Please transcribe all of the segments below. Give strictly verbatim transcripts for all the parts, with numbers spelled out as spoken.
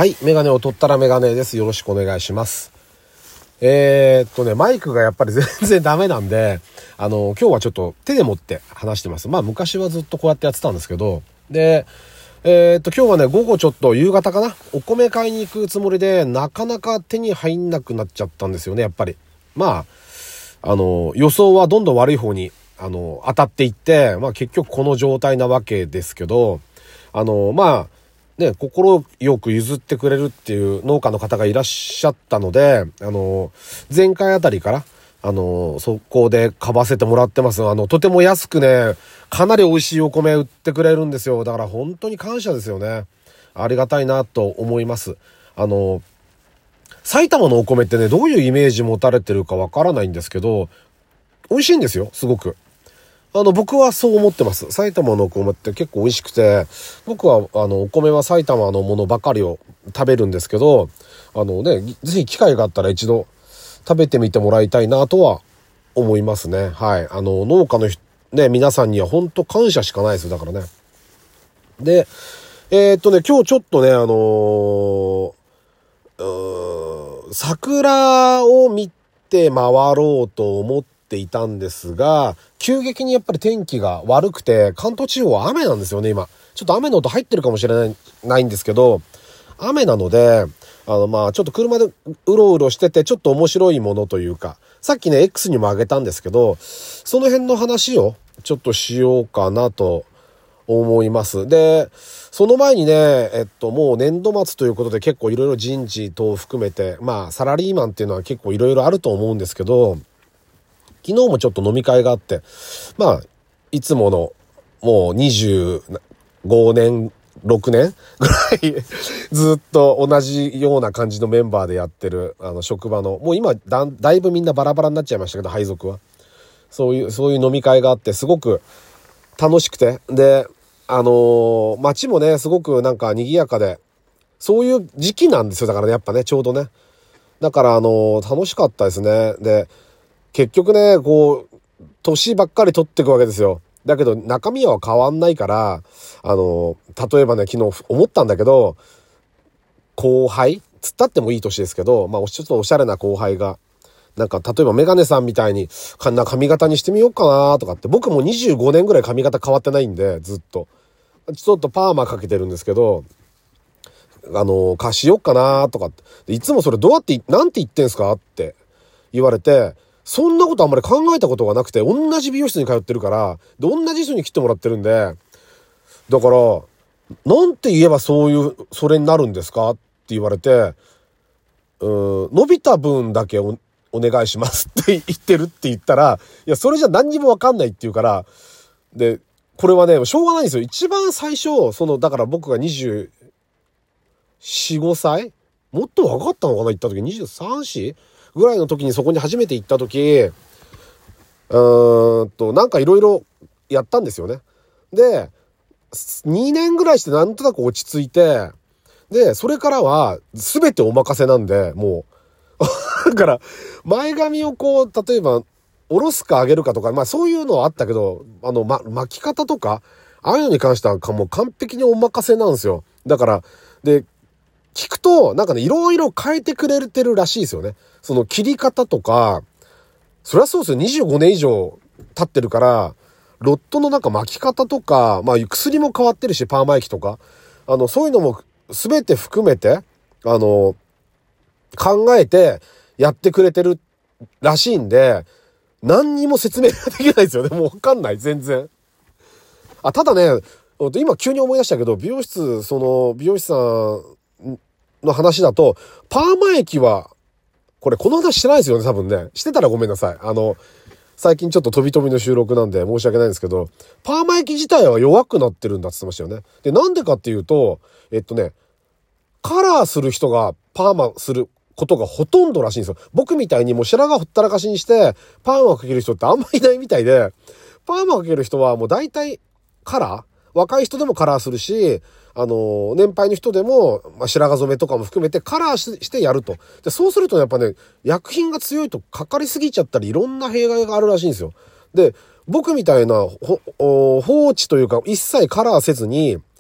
はい、メガネを取ったらメガネです。よろしくお願いします。えー、っとね、マイクがやっぱり全然ダメなんで、あの、今日はちょっと手で持って話してます。まあ昔はずっとこうやってやってたんですけど、で、えー、っと今日はね、午後ちょっと夕方かな、お米買いに行くつもりで、なかなか手に入んなくなっちゃったんですよね、やっぱり。まあ、あの、予想はどんどん悪い方に、あの、当たっていって、まあ結局この状態なわけですけど、あの、まあ、ね、心よく譲ってくれるっていう農家の方がいらっしゃったので、あの、前回あたりから、あの、そこで買わせてもらってます。あの、とても安くね、かなり美味しいお米売ってくれるんですよ。だから本当に感謝ですよね。ありがたいなと思います。あの、埼玉のお米ってね、どういうイメージ持たれてるかわからないんですけど、美味しいんですよ、すごく。あの、僕はそう思ってます。埼玉のお米って結構美味しくて、僕は、あの、お米は埼玉のものばかりを食べるんですけど、あのね、ぜひ機会があったら一度食べてみてもらいたいなとは思いますね。はい。あの、農家のね、皆さんには本当感謝しかないですよ。だからね。で、えー、っとね、今日ちょっとね、あのー、うーん、桜を見て回ろうと思っていたんですが、急激にやっぱり天気が悪くて、関東地方は雨なんですよね、今。ちょっと雨の音入ってるかもしれない、ないんですけど、雨なので、あの、まあちょっと車でうろうろしてて、ちょっと面白いものというか、さっきね、X にもあげたんですけど、その辺の話をちょっとしようかなと思います。で、その前にね、えっと、もう年度末ということで結構いろいろ人事等を含めて、まあサラリーマンっていうのは結構いろいろあると思うんですけど、昨日もちょっと飲み会があって、まあ、いつもの、もうにじゅうごねん、ろくねんぐらい、ずっと同じような感じのメンバーでやってる、あの、職場の、もう今だ、だいぶみんなバラバラになっちゃいましたけど、配属は。そういう、そういう飲み会があって、すごく楽しくて、で、あのー、街もね、すごくなんか賑やかで、そういう時期なんですよ。だからね、やっぱね、ちょうどね。だから、あのー、楽しかったですね。で、結局ね、こう、年ばっかり取っていくわけですよ。だけど中身は変わんないから、あの、例えばね、昨日思ったんだけど、後輩つったってもいい年ですけど、まあ、ちょっとおしゃれな後輩が、なんか、例えばメガネさんみたいに、こんな髪型にしてみようかなとかって、僕もにじゅうごねんぐらい髪型変わってないんで、ずっと。ちょっとパーマかけてるんですけど、あの、貸しようかなとかって、いつもそれどうやって、なんて言ってんすかって言われて、そんなことあんまり考えたことがなくて、同じ美容室に通ってるから、で、同じ人に切ってもらってるんで、だから、なんて言えばそういう、それになるんですかって言われて、うーん、伸びた分だけお、お願いしますって言ってるって言ったら、いや、それじゃ何にもわかんないって言うから、で、これはね、しょうがないんですよ。一番最初、その、だから僕がにじゅうよん、ごさいもっと若かったのかな言った時、にじゅうさん、よんぐらいの時にそこに初めて行った時、うーんと、なんかいろいろやったんですよね。で、にねんぐらいしてなんとなく落ち着いて、で、それからは全てお任せなんで、もう。だから、前髪をこう、例えば、下ろすか上げるかとか、まあそういうのはあったけど、あの、ま、巻き方とか、ああいうのに関してはもう完璧にお任せなんですよ。だから、で、聞くと、なんかね、いろいろ変えてくれてるらしいですよね。その切り方とか、そりゃそうですよ。にじゅうごねん以上経ってるから、ロットのなんか巻き方とか、まあ薬も変わってるし、パーマ液とか。あの、そういうのも全て含めて、あの、考えてやってくれてるらしいんで、何にも説明ができないですよね。もうわかんない、全然。あ、ただね、今急に思い出したけど、美容室、その、美容師さんの話だと、パーマ液は、これこの話してないですよね、多分ね。してたらごめんなさい。あの、最近ちょっと飛び飛びの収録なんで申し訳ないんですけど、パーマ液自体は弱くなってるんだって言ってましたよね。で、なんでかっていうと、えっとね、カラーする人がパーマすることがほとんどらしいんですよ。僕みたいにもう白髪ほったらかしにして、パーマかける人ってあんまいないみたいで、パーマかける人はもう大体カラー若い人でもカラーするし、あの、年配の人でも、まあ、白髪染めとかも含めてカラーし、してやると。で、そうするとやっぱね、薬品が強いとかかりすぎちゃったり、いろんな弊害があるらしいんですよ。で、僕みたいな、ほ、放置というか、一切カラーせずに、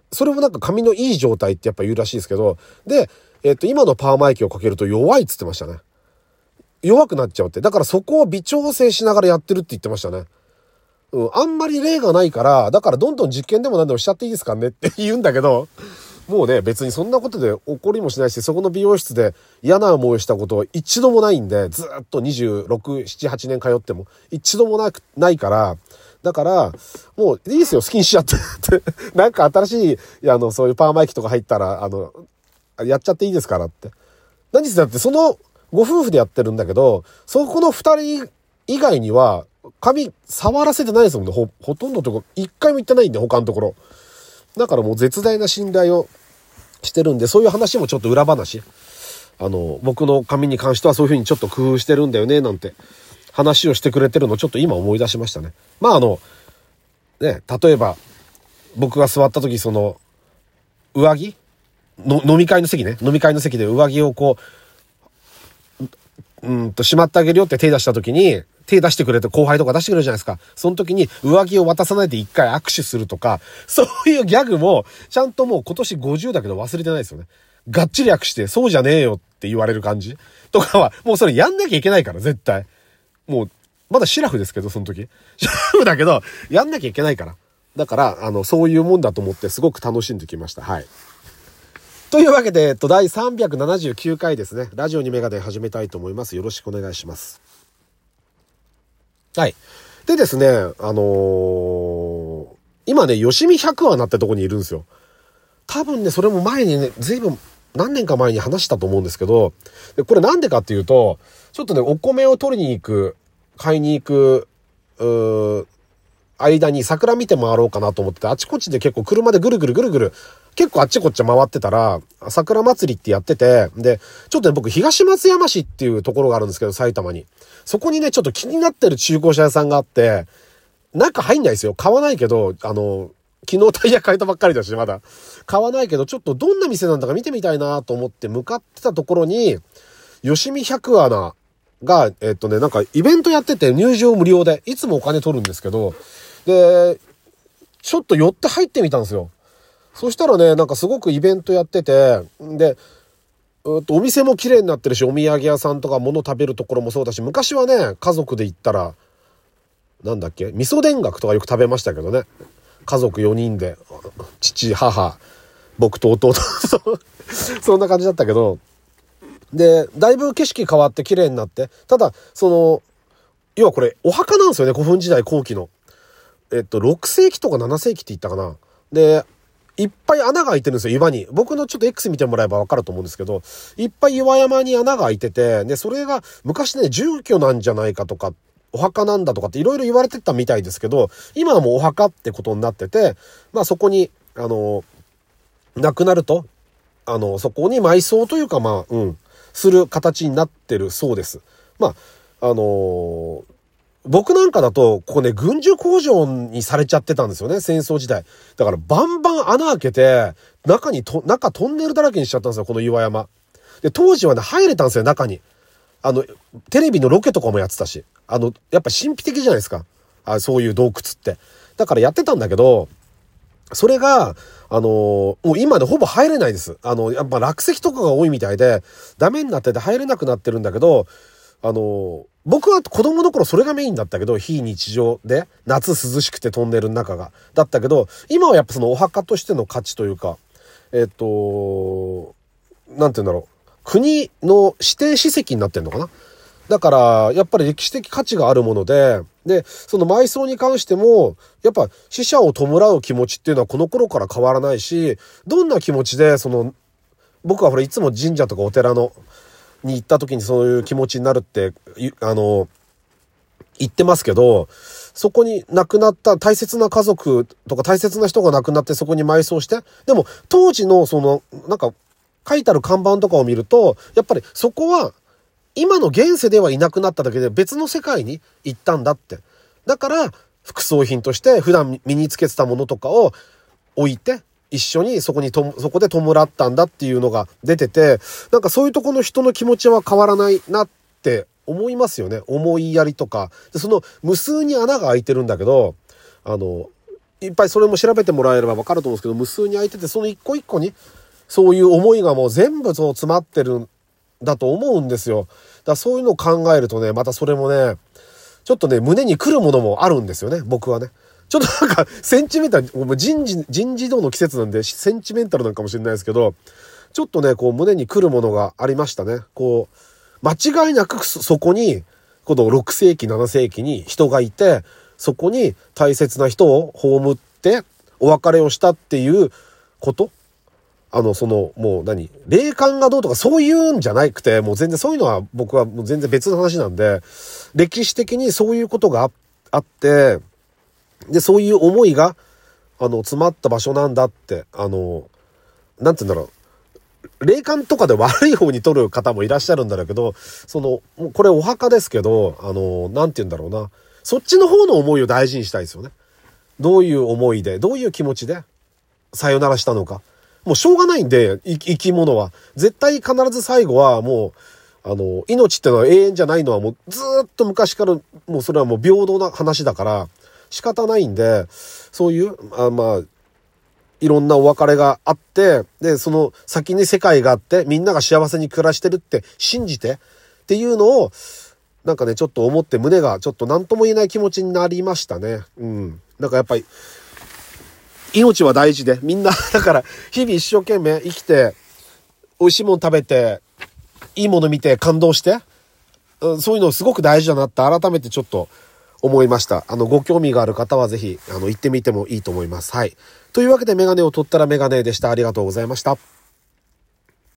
それもなんか髪のいい状態ってやっぱ言うらしいですけど、で、えっと、今のパーマ液をかけると弱いっつってましたね。弱くなっちゃうって。だからそこを微調整しながらやってるって言ってましたね。うん、あんまり例がないから、だからどんどん実験でも何でもしちゃっていいですかねって言うんだけど、もうね、別にそんなことで怒りもしないし、そこの美容室で嫌な思いをしたことは一度もないんで、ずっとにじゅうろく、なな、はちねん通っても一度もなく、ないから、だから、もういいですよ、好きにしちゃってって。なんか新しい、あの、そういうパーマ液とか入ったら、あの、やっちゃっていいですからって。何せだってそのご夫婦でやってるんだけど、そこの二人以外には、髪触らせてないですもんね。ほ、ほとんどとこ、一回も行ってないんで、他のところ。だからもう絶大な信頼をしてるんで、そういう話もちょっと裏話。あの、僕の髪に関してはそういう風にちょっと工夫してるんだよね、なんて話をしてくれてるのをちょっと今思い出しましたね。まああの、ね、例えば、僕が座った時、その、上着の、飲み会の席ね。飲み会の席で上着をこう、うんと、しまってあげるよって手出した時に、手出してくれて後輩とか出してくれるじゃないですか。その時に上着を渡さないで一回握手するとか、そういうギャグも、ちゃんともう今年ごじゅうだけど忘れてないですよね。がっちり握手して、そうじゃねえよって言われる感じとかは、もうそれやんなきゃいけないから、絶対。もう、まだシラフですけど、その時。シラフだけど、やんなきゃいけないから。だから、あの、そういうもんだと思ってすごく楽しんできました。はい。というわけで、えっと、だいさんびゃくななじゅうきゅうかいですね。ラジオにメガネ始めたいと思います。よろしくお願いします。はい。でですね、あのー、今ね、よしみひゃくわなってとこにいるんですよ。多分ね、それも前にね、ずいぶん何年か前に話したと思うんですけど、でこれなんでかっていうと、ちょっとね、お米を取りに行く、買いに行く、うー間に桜見て回ろうかなと思ってて、あちこちで結構車でぐるぐるぐるぐる、結構あっちこっち回ってたら、桜祭りってやってて、で、ちょっとね、僕、東松山市っていうところがあるんですけど、埼玉に。そこにね、ちょっと気になってる中古車屋さんがあって、中入んないですよ。買わないけど、あの、昨日タイヤ変えたばっかりだし、まだ。買わないけど、ちょっとどんな店なんだか見てみたいなと思って向かってたところに、よしみひゃくあなが、えっとね、なんかイベントやってて入場無料で、いつもお金取るんですけど、で、ちょっと寄って入ってみたんですよ。そしたらね、なんかすごくイベントやってて、で、うとお店も綺麗になってるし、お土産屋さんとか物食べるところもそうだし、昔はね、家族で行ったら、なんだっけ、味噌田楽とかよく食べましたけどね。家族よにんで、父、母、僕と弟、そんな感じだったけど、で、だいぶ景色変わって綺麗になって、ただ、その、要はこれ、お墓なんですよね、古墳時代後期の。えっと、ろくせいきとかななせいきって言ったかな。で、いっぱい穴が開いてるんですよ、岩に。僕のちょっと X 見てもらえばわかると思うんですけど、いっぱい岩山に穴が開いてて、で、それが昔ね、住居なんじゃないかとか、お墓なんだとかっていろいろ言われてたみたいですけど、今はもうお墓ってことになってて、まあそこに、あの、亡くなると、あの、そこに埋葬というか、まあ、うん、する形になってるそうです。まあ、あのー、僕なんかだと、ここね、軍需工場にされちゃってたんですよね、戦争時代。だから、バンバン穴開けて、中にと、中トンネルだらけにしちゃったんですよ、この岩山。で、当時はね、入れたんですよ、中に。あの、テレビのロケとかもやってたし。あの、やっぱ神秘的じゃないですか。あ、そういう洞窟って。だからやってたんだけど、それが、あのー、もう今ね、ほぼ入れないです。あの、やっぱ落石とかが多いみたいで、ダメになってて入れなくなってるんだけど、あのー、僕は子供の頃それがメインだったけど、非日常で、夏涼しくてトンネルの中が。だったけど、今はやっぱそのお墓としての価値というか、えっと、なんて言うんだろう。国の指定史跡になってんのかな。だから、やっぱり歴史的価値があるもので、で、その埋葬に関しても、やっぱ死者を弔う気持ちっていうのはこの頃から変わらないし、どんな気持ちで、その、僕はほら、いつも神社とかお寺の、に行った時にそういう気持ちになるって、あの、言ってますけど、そこに亡くなった大切な家族とか大切な人が亡くなってそこに埋葬して、でも当時のその、なんか、書いてある看板とかを見ると、やっぱりそこは、今の現世ではいなくなっただけで別の世界に行ったんだって。だから、副葬品として普段身につけてたものとかを置いて、一緒にそこにと、そこで弔ったんだっていうのが出てて、なんかそういうとこの人の気持ちは変わらないなって思いますよね。思いやりとか。で、その無数に穴が開いてるんだけど、あの、 いっぱいそれも調べてもらえれば分かると思うんですけど、無数に空いてて、その一個一個にそういう思いがもう全部そう詰まってるんだと思うんですよ。だからそういうのを考えるとね、またそれもね、ちょっとね、胸に来るものもあるんですよね、僕はね。ちょっとなんか、センチメンタル、もう人事、人事異動の季節なんで、センチメンタルなんかもしれないですけど、ちょっとね、こう、胸に来るものがありましたね。こう、間違いなくそこに、このろくせいき、ななせいきに人がいて、そこに大切な人を葬って、お別れをしたっていうこと。あの、その、もう何霊感がどうとかそういうんじゃなくて、もう全然そういうのは僕はもう全然別の話なんで、歴史的にそういうことが あ, あって、で、そういう思いが、あの、詰まった場所なんだって、あの、なんて言うんだろう。霊感とかで悪い方に取る方もいらっしゃるんだろうけど、その、もうこれお墓ですけど、あの、なんて言うんだろうな。そっちの方の思いを大事にしたいですよね。どういう思いで、どういう気持ちで、さよならしたのか。もうしょうがないんで、生き物は。絶対必ず最後はもう、あの、命ってのは永遠じゃないのはもうずーっと昔から、もうそれはもう平等な話だから、仕方ないんで、そういう、あまあ、いろんなお別れがあって、で、その先に世界があって、みんなが幸せに暮らしてるって信じてっていうのを、なんかね、ちょっと思って胸がちょっと何とも言えない気持ちになりましたね。うん。なんかやっぱり、命は大事で、みんな、だから、日々一生懸命生きて、美味しいもの食べて、いいもの見て感動して、うん、そういうのすごく大事だなって改めてちょっと思いました。あの、ご興味がある方はぜひ、あの、行ってみてもいいと思います。はい。というわけでメガネを取ったらメガネでした。ありがとうございました。